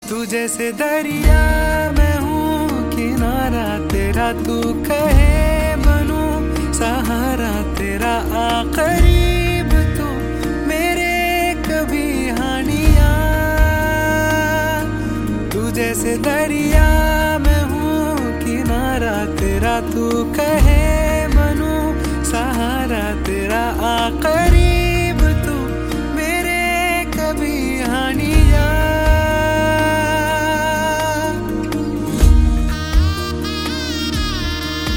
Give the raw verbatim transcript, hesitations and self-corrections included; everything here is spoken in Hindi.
तू जैसे दरिया मैं हूँ किनारा तेरा, तू कहे बनूं सहारा तेरा, आ करीब तू मेरे कभी हानिया। तू जैसे दरिया मैं हूँ किनारा तेरा, तू कहे बनूं सहारा तेरा, आ करीब